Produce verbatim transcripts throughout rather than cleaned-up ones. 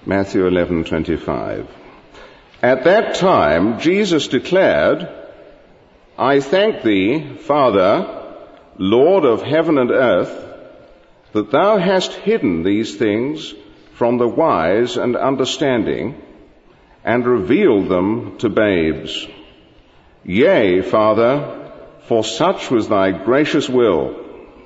Matthew eleven twenty-five. At that time, Jesus declared, I thank thee, Father, Lord of heaven and earth, that thou hast hidden these things from the wise and understanding, and revealed them to babes. Yea, Father, for such was thy gracious will.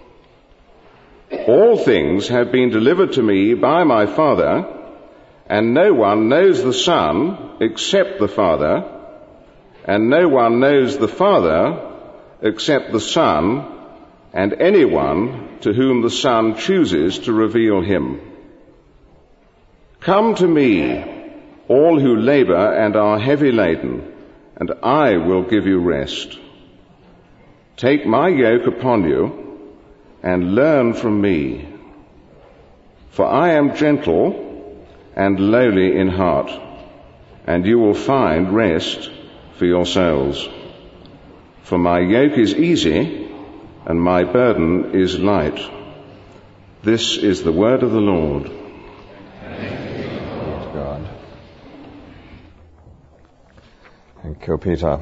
All things have been delivered to me by my Father, and no one knows the Son except the Father, and no one knows the Father except the Son, and anyone to whom the Son chooses to reveal him. Come to me, all who labor and are heavy laden, and I will give you rest. Take my yoke upon you, and learn from me. For I am gentle and lowly in heart, and you will find rest for your souls. For my yoke is easy, and my burden is light. This is the word of the Lord. Thank God. Thank you, Peter.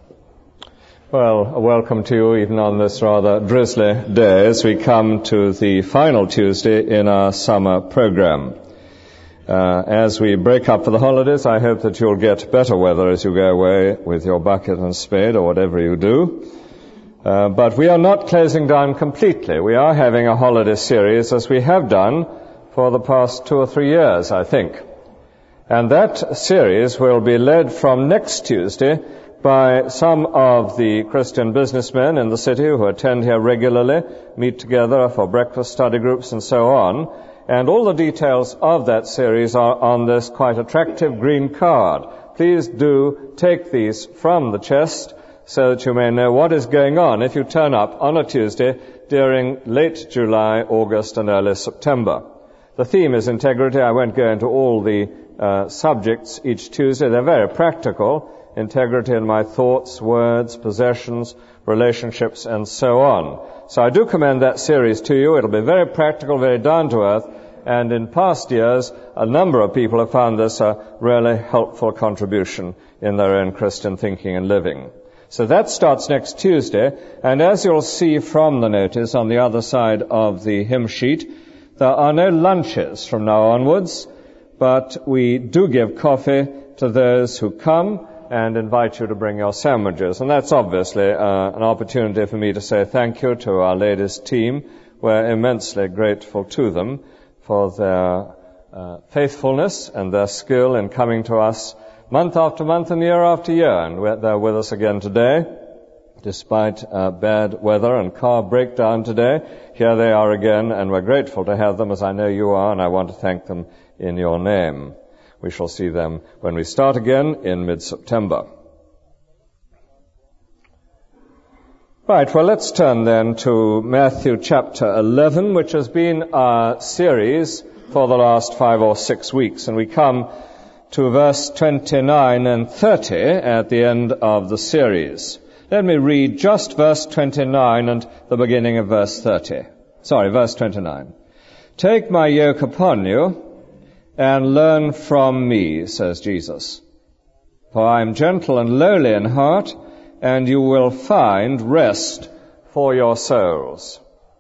Well, a welcome to you even on this rather drizzly day as we come to the final Tuesday in our summer program. Uh, as we break up for the holidays, I hope that you'll get better weather as you go away with your bucket and spade or whatever you do. Uh, but we are not closing down completely. We are having a holiday series as we have done for the past two or three years, I think. And that series will be led from next Tuesday by some of the Christian businessmen in the city who attend here regularly, meet together for breakfast study groups and so on. And all the details of that series are on this quite attractive green card. Please do take these from the chest so that you may know what is going on if you turn up on a Tuesday during late July, August and early September. The theme is integrity. I won't go into all the uh, subjects each Tuesday. They're very practical. Integrity in my thoughts, words, possessions, relationships, and so on. So I do commend that series to you. It'll be very practical, very down to earth, and in past years, a number of people have found this a really helpful contribution in their own Christian thinking and living. So that starts next Tuesday, and as you'll see from the notice on the other side of the hymn sheet, there are no lunches from now onwards, but we do give coffee to those who come, and invite you to bring your sandwiches. And that's obviously uh, an opportunity for me to say thank you to our ladies' team. We're immensely grateful to them for their uh, faithfulness and their skill in coming to us month after month and year after year. And they're with us again today, despite uh, bad weather and car breakdown today. Here they are again, and we're grateful to have them, as I know you are, and I want to thank them in your name. We shall see them when we start again in mid-September. Right, well, let's turn then to Matthew chapter eleven, which has been our series for the last five or six weeks. And we come to verse twenty-nine and thirty at the end of the series. Let me read just verse twenty-nine and the beginning of verse thirty. Sorry, verse twenty-nine. Take my yoke upon you, and learn from me, says Jesus. For I am gentle and lowly in heart, and you will find rest for your souls.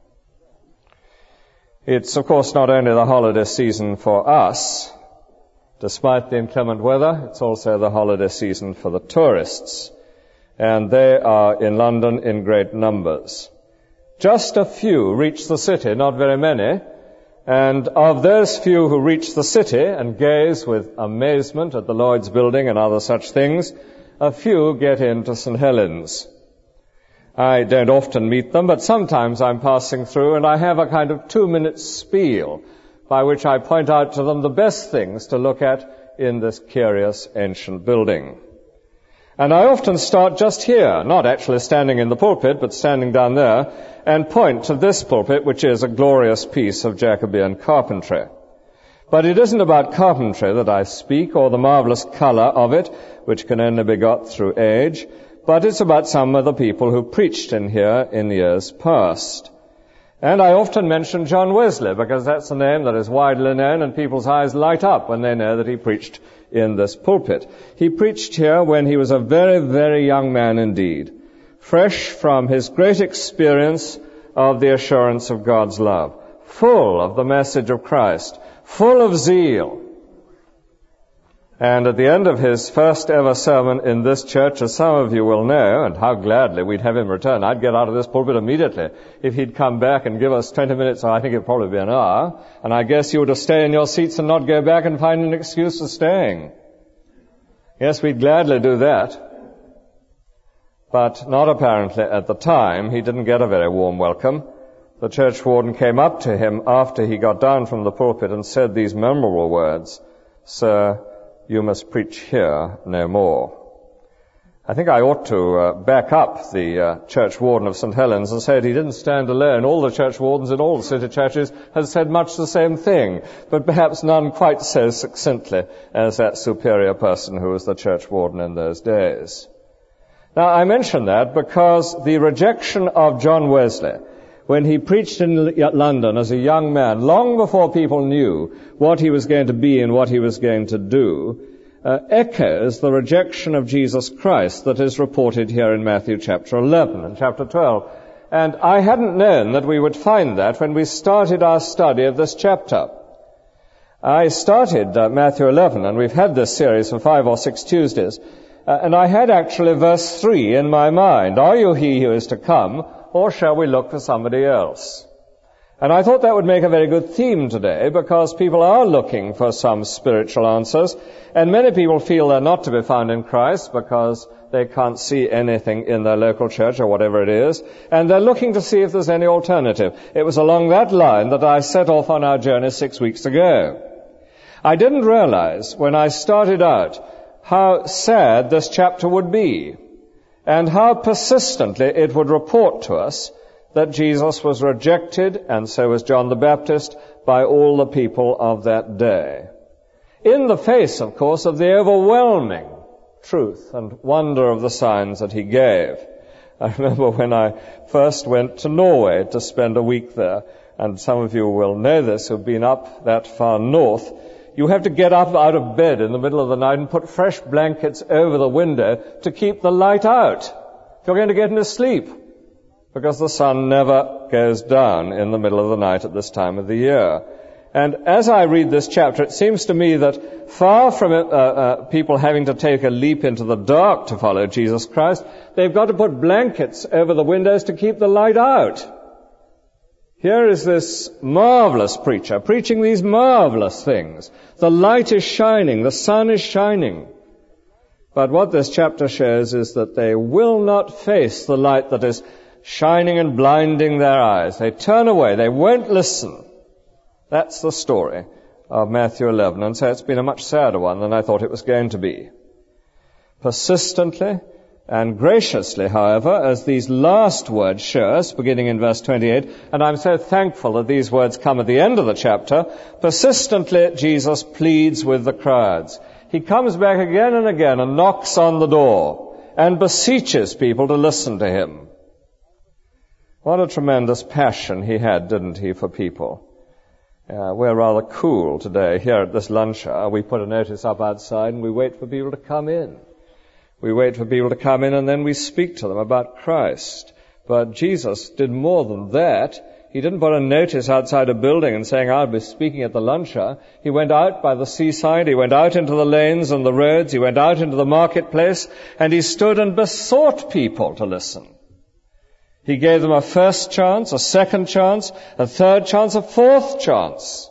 It's, of course, not only the holiday season for us. Despite the inclement weather, it's also the holiday season for the tourists. And they are in London in great numbers. Just a few reach the city, not very many. And of those few who reach the city and gaze with amazement at the Lloyd's building and other such things, a few get into Saint Helens. I don't often meet them, but sometimes I'm passing through and I have a kind of two-minute spiel by which I point out to them the best things to look at in this curious ancient building. And I often start just here, not actually standing in the pulpit, but standing down there, and point to this pulpit, which is a glorious piece of Jacobean carpentry. But it isn't about carpentry that I speak, or the marvelous color of it, which can only be got through age, but it's about some of the people who preached in here in years past. And I often mention John Wesley because that's a name that is widely known and people's eyes light up when they know that he preached in this pulpit. He preached here when he was a very, very young man indeed, fresh from his great experience of the assurance of God's love, full of the message of Christ, full of zeal. And at the end of his first ever sermon in this church, as some of you will know, and how gladly we'd have him return, I'd get out of this pulpit immediately if he'd come back and give us twenty minutes, or I think it'd probably be an hour, and I guess you would have stayed in your seats and not go back and find an excuse for staying. Yes, we'd gladly do that. But not apparently at the time. He didn't get a very warm welcome. The church warden came up to him after he got down from the pulpit and said these memorable words, "Sir, you must preach here no more." I think I ought to uh, back up the uh, church warden of Saint Helens and say that he didn't stand alone. All the church wardens in all the city churches have said much the same thing, but perhaps none quite so succinctly as that superior person who was the church warden in those days. Now, I mention that because the rejection of John Wesley, when he preached in London as a young man, long before people knew what he was going to be and what he was going to do, uh, echoes the rejection of Jesus Christ that is reported here in Matthew chapter eleven and chapter twelve. And I hadn't known that we would find that when we started our study of this chapter. I started uh, Matthew eleven, and we've had this series for five or six Tuesdays, uh, and I had actually verse three in my mind. Are you he who is to come, or shall we look for somebody else? And I thought that would make a very good theme today, because people are looking for some spiritual answers, and many people feel they're not to be found in Christ because they can't see anything in their local church or whatever it is, and they're looking to see if there's any alternative. It was along that line that I set off on our journey six weeks ago. I didn't realize when I started out how sad this chapter would be, and how persistently it would report to us that Jesus was rejected, and so was John the Baptist, by all the people of that day. In the face, of course, of the overwhelming truth and wonder of the signs that he gave. I remember when I first went to Norway to spend a week there, and some of you will know this who've been up that far north. You have to get up out of bed in the middle of the night and put fresh blankets over the window to keep the light out if you're going to get into sleep, because the sun never goes down in the middle of the night at this time of the year. And as I read this chapter, it seems to me that far from it, uh, uh, people having to take a leap into the dark to follow Jesus Christ, they've got to put blankets over the windows to keep the light out. Here is this marvelous preacher preaching these marvelous things. The light is shining, the sun is shining. But what this chapter shows is that they will not face the light that is shining and blinding their eyes. They turn away, they won't listen. That's the story of Matthew eleven, and so it's been a much sadder one than I thought it was going to be. Persistently and graciously, however, as these last words show us, beginning in verse twenty-eight, and I'm so thankful that these words come at the end of the chapter, persistently Jesus pleads with the crowds. He comes back again and again and knocks on the door and beseeches people to listen to him. What a tremendous passion he had, didn't he, for people? Uh, we're rather cool today here at this lunch hour. We put a notice up outside and we wait for people to come in. We wait for people to come in and then we speak to them about Christ. But Jesus did more than that. He didn't put a notice outside a building and saying, I'll be speaking at the lunch hour. He went out by the seaside. He went out into the lanes and the roads. He went out into the marketplace and he stood and besought people to listen. He gave them a first chance, a second chance, a third chance, a fourth chance.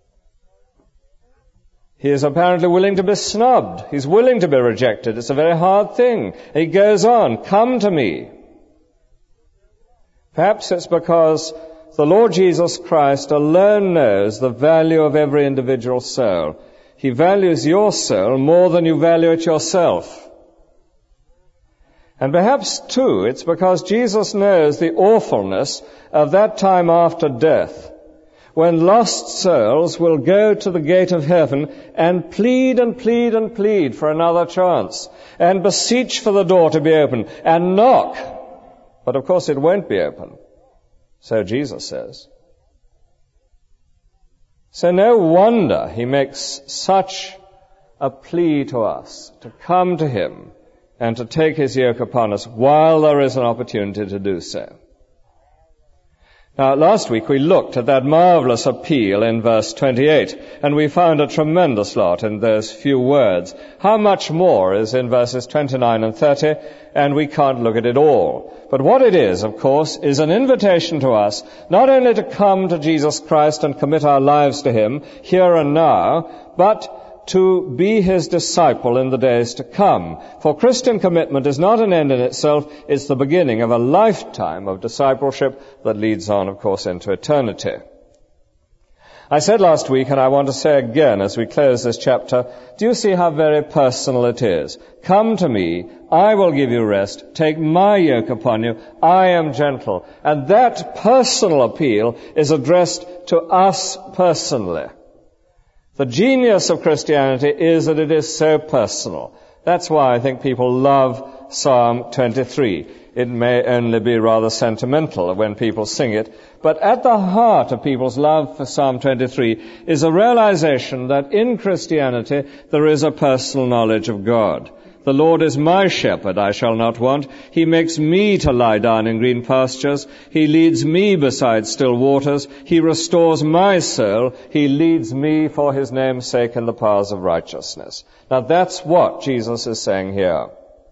He is apparently willing to be snubbed. He's willing to be rejected. It's a very hard thing. He goes on, come to me. Perhaps it's because the Lord Jesus Christ alone knows the value of every individual soul. He values your soul more than you value it yourself. And perhaps, too, it's because Jesus knows the awfulness of that time after death, when lost souls will go to the gate of heaven and plead and plead and plead for another chance, and beseech for the door to be opened, and knock. But of course it won't be open. So Jesus says. So no wonder he makes such a plea to us to come to him and to take his yoke upon us while there is an opportunity to do so. Now, last week we looked at that marvelous appeal in verse twenty-eight, and we found a tremendous lot in those few words. How much more is in verses twenty-nine and thirty, and we can't look at it all. But what it is, of course, is an invitation to us not only to come to Jesus Christ and commit our lives to him here and now, but to be his disciple in the days to come. For Christian commitment is not an end in itself, it's the beginning of a lifetime of discipleship that leads on, of course, into eternity. I said last week, and I want to say again as we close this chapter, do you see how very personal it is? Come to me, I will give you rest, take my yoke upon you, I am gentle. And that personal appeal is addressed to us personally. The genius of Christianity is that it is so personal. That's why I think people love Psalm twenty-three. It may only be rather sentimental when people sing it, but at the heart of people's love for Psalm twenty-three is a realization that in Christianity there is a personal knowledge of God. The Lord is my shepherd, I shall not want. He makes me to lie down in green pastures. He leads me beside still waters. He restores my soul. He leads me for his name's sake in the paths of righteousness. Now that's what Jesus is saying here.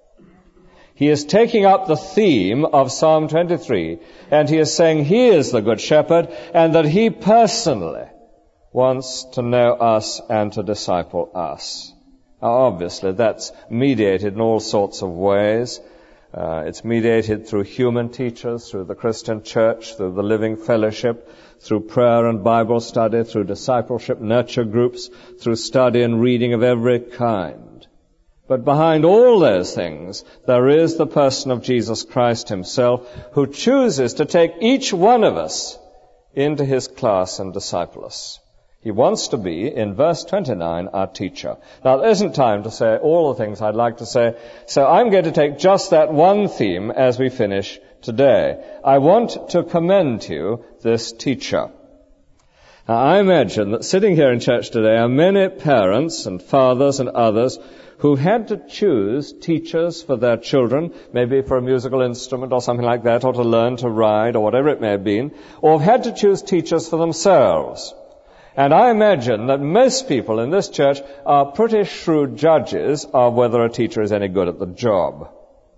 He is taking up the theme of Psalm twenty-three, and he is saying he is the good shepherd, and that he personally wants to know us and to disciple us. Now, obviously, that's mediated in all sorts of ways. Uh, it's mediated through human teachers, through the Christian church, through the living fellowship, through prayer and Bible study, through discipleship, nurture groups, through study and reading of every kind. But behind all those things, there is the person of Jesus Christ himself, who chooses to take each one of us into his class and disciple us. He wants to be, in verse twenty-nine, our teacher. Now, there isn't time to say all the things I'd like to say, so I'm going to take just that one theme as we finish today. I want to commend to you this teacher. Now, I imagine that sitting here in church today are many parents and fathers and others who had to choose teachers for their children, maybe for a musical instrument or something like that, or to learn to ride, or whatever it may have been, or have had to choose teachers for themselves. And I imagine that most people in this church are pretty shrewd judges of whether a teacher is any good at the job.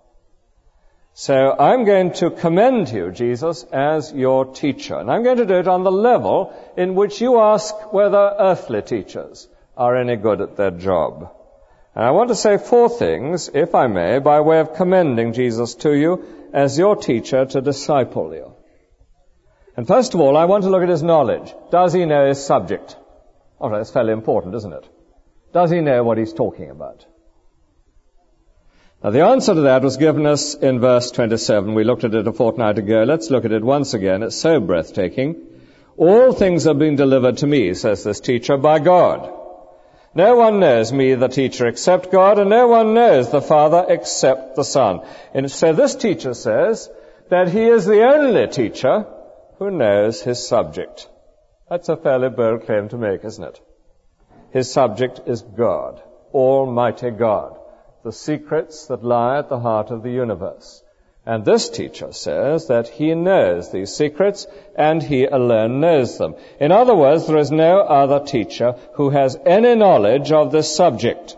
So I'm going to commend you, Jesus, as your teacher. And I'm going to do it on the level in which you ask whether earthly teachers are any good at their job. And I want to say four things, if I may, by way of commending Jesus to you as your teacher to disciple you. And first of all, I want to look at his knowledge. Does he know his subject? All right, that's fairly important, isn't it? Does he know what he's talking about? Now, the answer to that was given us in verse twenty-seven. We looked at it a fortnight ago. Let's look at it once again. It's so breathtaking. All things have been delivered to me, says this teacher, by God. No one knows me, the teacher, except God, and no one knows the Father except the Son. And so this teacher says that he is the only teacher who knows his subject. That's a fairly bold claim to make, isn't it? His subject is God, Almighty God, the secrets that lie at the heart of the universe. And this teacher says that he knows these secrets, and he alone knows them. In other words, there is no other teacher who has any knowledge of this subject.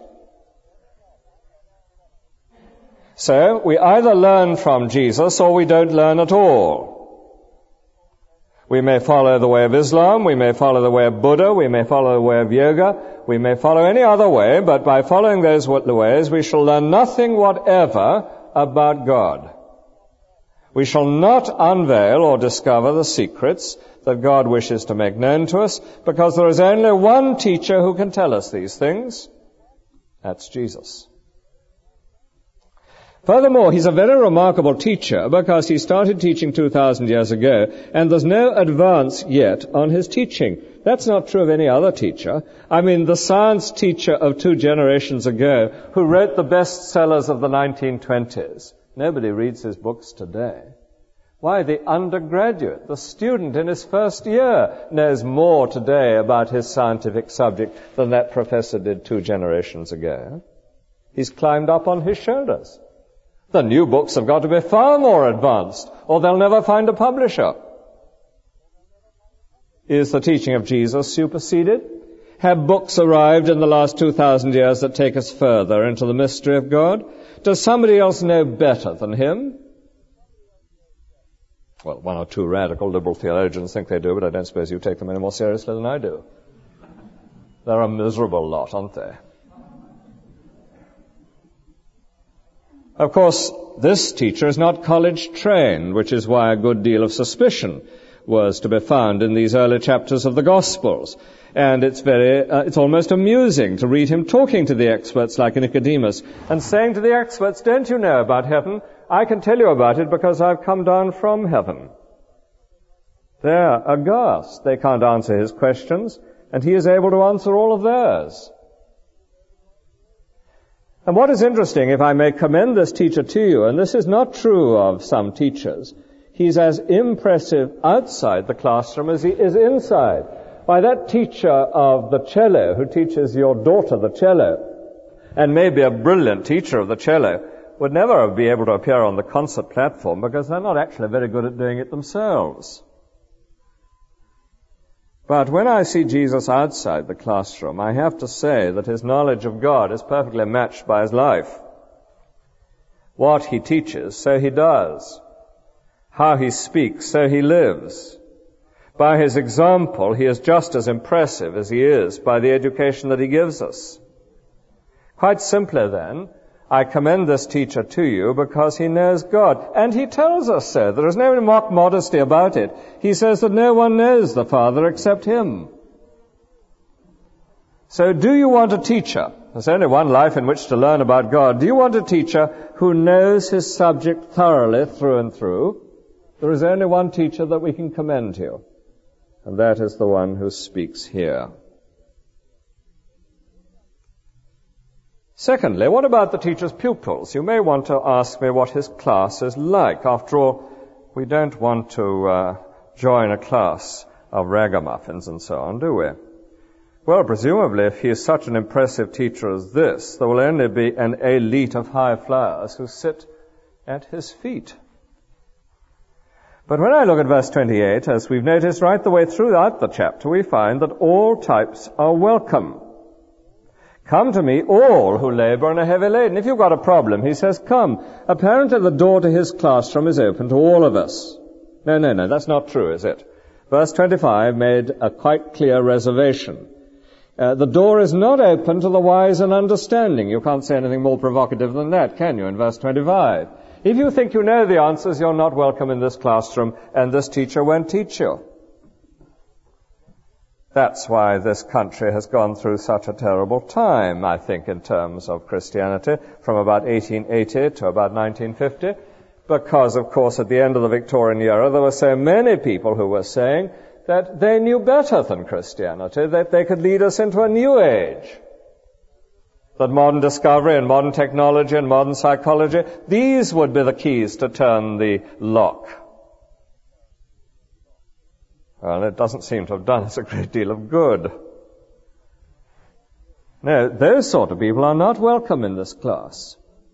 So, we either learn from Jesus or we don't learn at all. We may follow the way of Islam, we may follow the way of Buddha, we may follow the way of yoga, we may follow any other way, but by following those ways we shall learn nothing whatever about God. We shall not unveil or discover the secrets that God wishes to make known to us, because there is only one teacher who can tell us these things. That's Jesus. Furthermore, he's a very remarkable teacher because he started teaching two thousand years ago, and there's no advance yet on his teaching. That's not true of any other teacher. I mean, the science teacher of two generations ago who wrote the bestsellers of the nineteen twenties. Nobody reads his books today. Why, the undergraduate, the student in his first year, knows more today about his scientific subject than that professor did two generations ago. He's climbed up on his shoulders. The new books have got to be far more advanced, or they'll never find a publisher. Is the teaching of Jesus superseded? Have books arrived in the last two thousand years that take us further into the mystery of God? Does somebody else know better than him? Well, one or two radical liberal theologians think they do, but I don't suppose you take them any more seriously than I do. They're a miserable lot, aren't they? Of course, this teacher is not college trained, which is why a good deal of suspicion was to be found in these early chapters of the Gospels. And it's very, uh, it's almost amusing to read him talking to the experts like Nicodemus and saying to the experts, don't you know about heaven? I can tell you about it because I've come down from heaven. They're aghast. They can't answer his questions, and he is able to answer all of theirs. And what is interesting, if I may commend this teacher to you, and this is not true of some teachers, he's as impressive outside the classroom as he is inside. Why, that teacher of the cello who teaches your daughter the cello, and may be a brilliant teacher of the cello, would never be able to appear on the concert platform because they're not actually very good at doing it themselves. But when I see Jesus outside the classroom, I have to say that his knowledge of God is perfectly matched by his life. What he teaches, so he does. How he speaks, so he lives. By his example, he is just as impressive as he is by the education that he gives us. Quite simply, then, I commend this teacher to you because he knows God. And he tells us so. There is no mock modesty about it. He says that no one knows the Father except him. So do you want a teacher? There's only one life in which to learn about God. Do you want a teacher who knows his subject thoroughly through and through? There is only one teacher that we can commend to you, and that is the one who speaks here. Secondly, what about the teacher's pupils? You may want to ask me what his class is like. After all, we don't want to uh, join a class of ragamuffins and so on, do we? Well, presumably, if he is such an impressive teacher as this, there will only be an elite of high flyers who sit at his feet. But when I look at verse twenty-eight, as we've noticed right the way throughout the chapter, we find that all types are welcome. Come to me, all who labor and are heavy laden. If you've got a problem, he says, come. Apparently the door to his classroom is open to all of us. No, no, no, that's not true, is it? Verse twenty-five made a quite clear reservation. Uh, the door is not open to the wise and understanding. You can't say anything more provocative than that, can you, in verse twenty-five? If you think you know the answers, you're not welcome in this classroom, and this teacher won't teach you. That's why this country has gone through such a terrible time, I think, in terms of Christianity, from about eighteen eighty to about nineteen fifty, because, of course, at the end of the Victorian era, there were so many people who were saying that they knew better than Christianity, that they could lead us into a new age, that modern discovery and modern technology and modern psychology, these would be the keys to turn the lock. Well, it doesn't seem to have done us a great deal of good. No, those sort of people are not welcome in this class.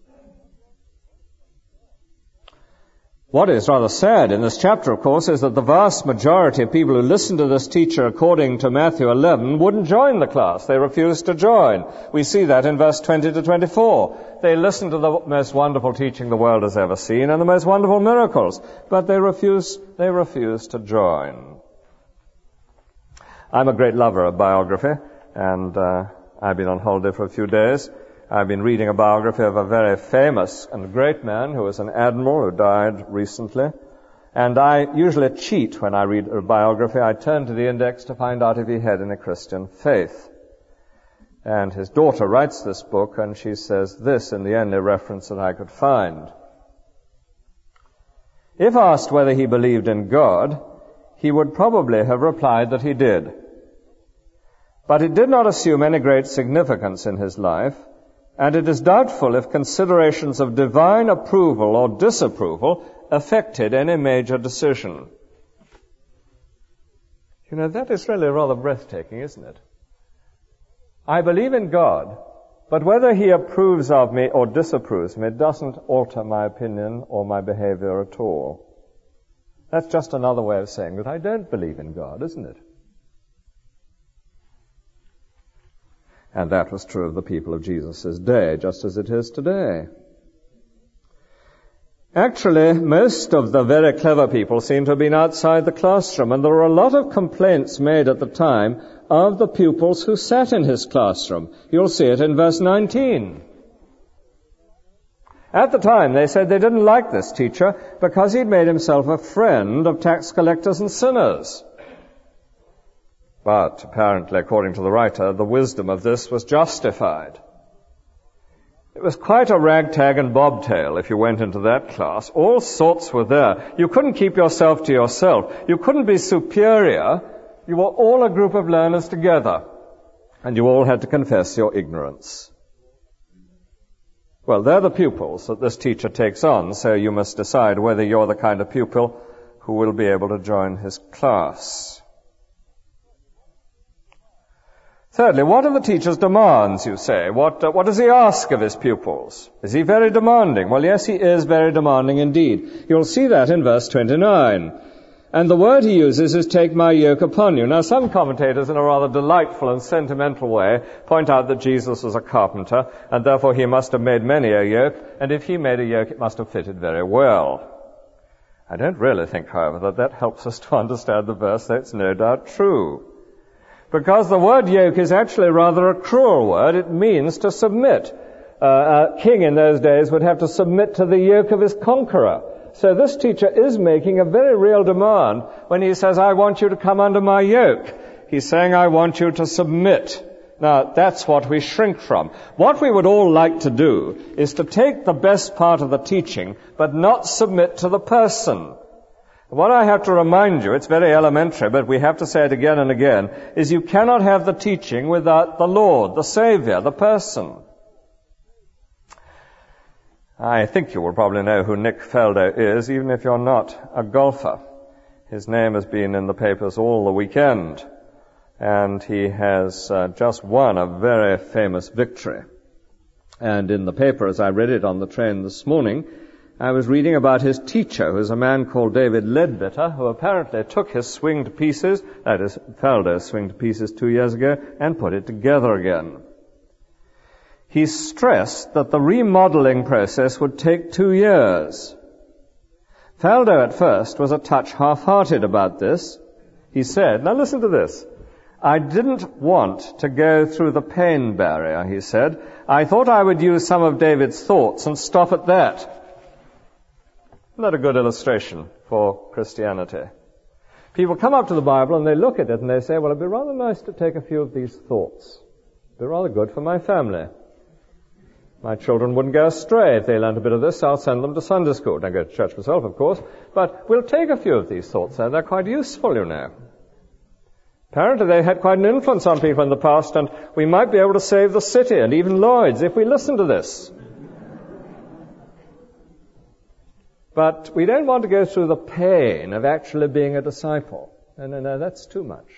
What is rather sad in this chapter, of course, is that the vast majority of people who listen to this teacher, according to Matthew eleven, wouldn't join the class. They refused to join. We see that in verse twenty to twenty-four. They listened to the most wonderful teaching the world has ever seen and the most wonderful miracles, but they refuse, they refuse to join. I'm a great lover of biography, and uh, I've been on holiday for a few days. I've been reading a biography of a very famous and great man who was an admiral who died recently. And I usually cheat when I read a biography. I turn to the index to find out if he had any Christian faith. And his daughter writes this book, and she says this in the only reference that I could find. If asked whether he believed in God, he would probably have replied that he did. But it did not assume any great significance in his life, and it is doubtful if considerations of divine approval or disapproval affected any major decision. You know, that is really rather breathtaking, isn't it? I believe in God, but whether he approves of me or disapproves of me doesn't alter my opinion or my behavior at all. That's just another way of saying that I don't believe in God, isn't it? And that was true of the people of Jesus' day, just as it is today. Actually, most of the very clever people seem to have been outside the classroom, and there were a lot of complaints made at the time of the pupils who sat in his classroom. You'll see it in verse nineteen. At the time, they said they didn't like this teacher because he'd made himself a friend of tax collectors and sinners. But apparently, according to the writer, the wisdom of this was justified. It was quite a ragtag and bobtail if you went into that class. All sorts were there. You couldn't keep yourself to yourself. You couldn't be superior. You were all a group of learners together, and you all had to confess your ignorance. Well, they're the pupils that this teacher takes on, so you must decide whether you're the kind of pupil who will be able to join his class. Thirdly, what are the teacher's demands, you say? What, uh, what does he ask of his pupils? Is he very demanding? Well, yes, he is very demanding indeed. You'll see that in verse twenty-nine. And the word he uses is, take my yoke upon you. Now, some commentators, in a rather delightful and sentimental way, point out that Jesus was a carpenter, and therefore he must have made many a yoke, and if he made a yoke, it must have fitted very well. I don't really think, however, that that helps us to understand the verse. That's no doubt true. Because the word yoke is actually rather a cruel word. It means to submit. Uh, a king in those days would have to submit to the yoke of his conqueror. So this teacher is making a very real demand when he says, I want you to come under my yoke. He's saying, I want you to submit. Now, that's what we shrink from. What we would all like to do is to take the best part of the teaching, but not submit to the person. What I have to remind you, it's very elementary, but we have to say it again and again, is you cannot have the teaching without the Lord, the Savior, the person. I think you will probably know who Nick Faldo is, even if you're not a golfer. His name has been in the papers all the weekend, and he has uh, just won a very famous victory. And in the paper, as I read it on the train this morning, I was reading about his teacher, who's a man called David Ledbetter, who apparently took his swing to pieces, that is, Faldo's swing to pieces two years ago, and put it together again. He stressed that the remodeling process would take two years. Faldo at first was a touch half-hearted about this. He said, now listen to this, I didn't want to go through the pain barrier, he said. I thought I would use some of David's thoughts and stop at that. Isn't that a good illustration for Christianity? People come up to the Bible and they look at it and they say, well, it'd be rather nice to take a few of these thoughts. It'd be rather good for my family. My children wouldn't go astray if they learned a bit of this. I'll send them to Sunday school. I go to church myself, of course. But we'll take a few of these thoughts there. They're quite useful, you know. Apparently they had quite an influence on people in the past, and we might be able to save the city and even Lloyd's if we listen to this. But we don't want to go through the pain of actually being a disciple. No, no, no, that's too much.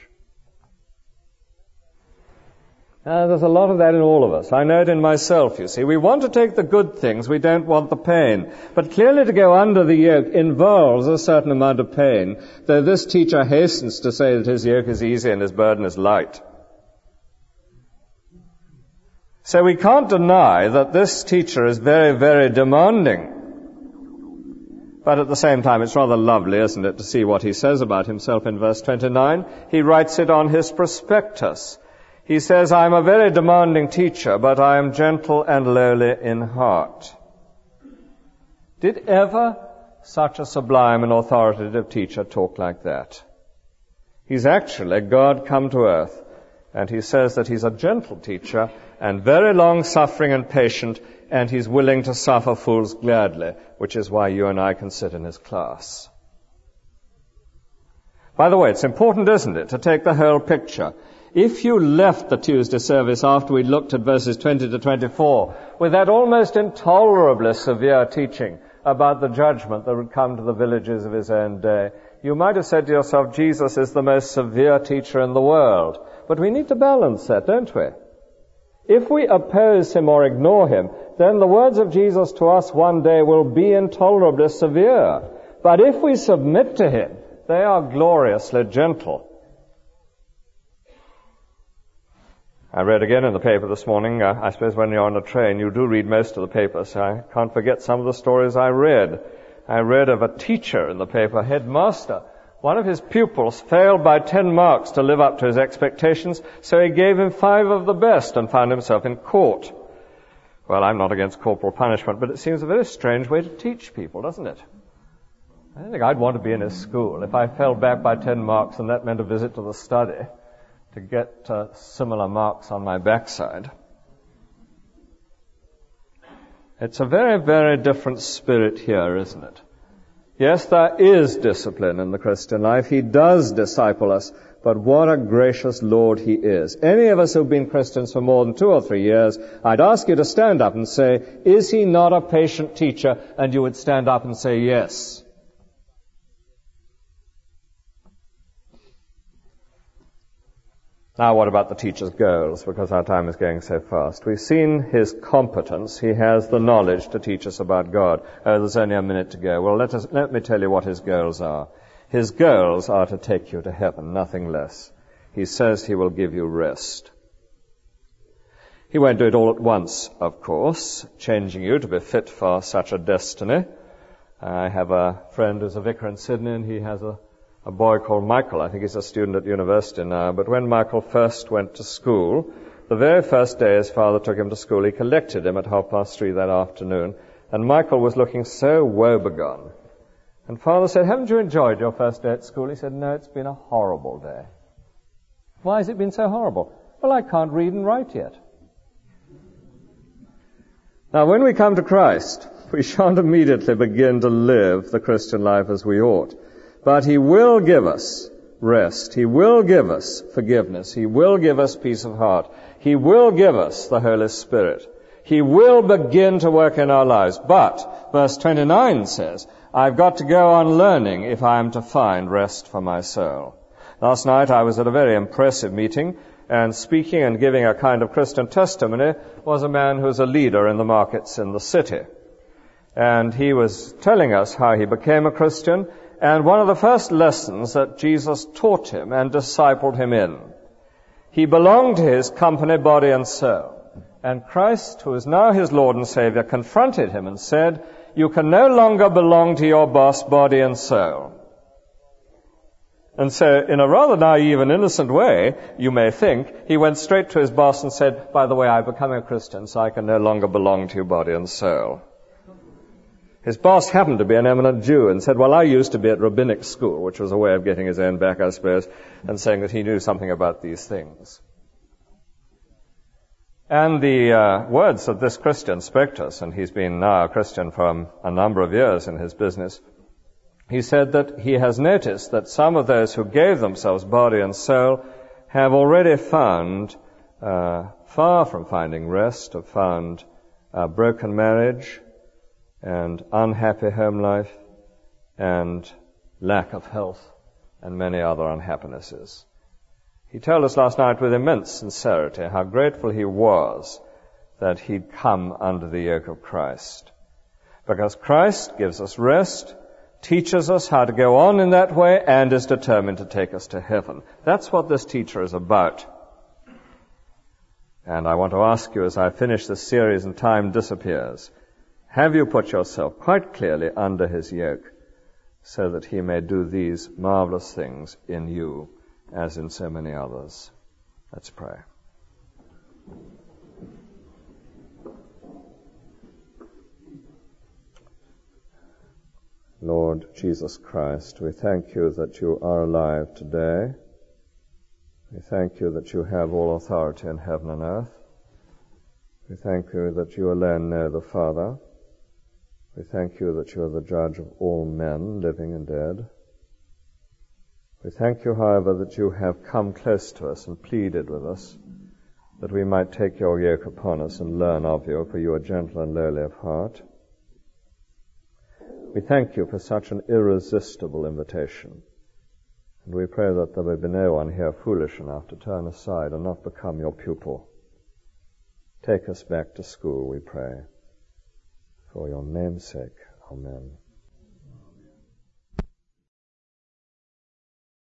Uh, there's a lot of that in all of us. I know it in myself, you see. We want to take the good things, we don't want the pain. But clearly to go under the yoke involves a certain amount of pain, though this teacher hastens to say that his yoke is easy and his burden is light. So we can't deny that this teacher is very, very demanding. But at the same time, it's rather lovely, isn't it, to see what he says about himself in verse twenty-nine. He writes it on his prospectus. He says, I am a very demanding teacher, but I am gentle and lowly in heart. Did ever such a sublime and authoritative teacher talk like that? He's actually God come to earth, and he says that he's a gentle teacher and very long-suffering and patient, and he's willing to suffer fools gladly, which is why you and I can sit in his class. By the way, it's important, isn't it, to take the whole picture. If you left the Tuesday service after we looked at verses twenty to twenty-four with that almost intolerably severe teaching about the judgment that would come to the villages of his own day. You might have said to yourself, Jesus is the most severe teacher in the world. But we need to balance that, don't we? If we oppose him or ignore him, then the words of Jesus to us one day will be intolerably severe. But if we submit to him, they are gloriously gentle. I read again in the paper this morning, uh, I suppose when you're on a train, you do read most of the paper, so I can't forget some of the stories I read. I read of a teacher in the paper, headmaster. One of his pupils failed by ten marks to live up to his expectations, so he gave him five of the best and found himself in court. Well, I'm not against corporal punishment, but it seems a very strange way to teach people, doesn't it? I don't think I'd want to be in his school if I fell back by ten marks and that meant a visit to the study to get uh, similar marks on my backside. It's a very, very different spirit here, isn't it? Yes, there is discipline in the Christian life. He does disciple us, but what a gracious Lord he is. Any of us who've been Christians for more than two or three years, I'd ask you to stand up and say, is he not a patient teacher? And you would stand up and say, yes. Now what about the teacher's goals, because our time is going so fast? We've seen his competence. He has the knowledge to teach us about God. Oh, there's only a minute to go. Well, let us, let me tell you what his goals are. His goals are to take you to heaven, nothing less. He says he will give you rest. He won't do it all at once, of course, changing you to be fit for such a destiny. I have a friend who's a vicar in Sydney, and he has a a boy called Michael. I think he's a student at university now. But when Michael first went to school, the very first day his father took him to school, he collected him at half past three that afternoon. And Michael was looking so woebegone. And father said, haven't you enjoyed your first day at school? He said, no, it's been a horrible day. Why has it been so horrible? Well, I can't read and write yet. Now, when we come to Christ, we shan't immediately begin to live the Christian life as we ought. But he will give us rest. He will give us forgiveness. He will give us peace of heart. He will give us the Holy Spirit. He will begin to work in our lives. But, verse twenty-nine says, I've got to go on learning if I am to find rest for my soul. Last night I was at a very impressive meeting, and speaking and giving a kind of Christian testimony was a man who's a leader in the markets in the city. And he was telling us how he became a Christian, and one of the first lessons that Jesus taught him and discipled him in. He belonged to his company, body and soul. And Christ, who is now his Lord and Savior, confronted him and said, you can no longer belong to your boss, body and soul. And so, in a rather naive and innocent way, you may think, he went straight to his boss and said, by the way, I've become a Christian, so I can no longer belong to you, body and soul. His boss happened to be an eminent Jew and said, well, I used to be at rabbinic school, which was a way of getting his own back, I suppose, and saying that he knew something about these things. And the uh, words that this Christian spoke to us, and he's been now a Christian for a number of years in his business, he said that he has noticed that some of those who gave themselves body and soul have already found, uh, far from finding rest, have found a broken marriage, and unhappy home life, and lack of health, and many other unhappinesses. He told us last night with immense sincerity how grateful he was that he'd come under the yoke of Christ. Because Christ gives us rest, teaches us how to go on in that way, and is determined to take us to heaven. That's what this teacher is about. And I want to ask you as I finish this series and time disappears, have you put yourself quite clearly under his yoke so that he may do these marvelous things in you as in so many others? Let's pray. Lord Jesus Christ, we thank you that you are alive today. We thank you that you have all authority in heaven and earth. We thank you that you alone know the Father. We thank you that you are the judge of all men, living and dead. We thank you, however, that you have come close to us and pleaded with us, that we might take your yoke upon us and learn of you, for you are gentle and lowly of heart. We thank you for such an irresistible invitation. And we pray that there will be no one here foolish enough to turn aside and not become your pupil. Take us back to school, we pray. For your name's sake, amen.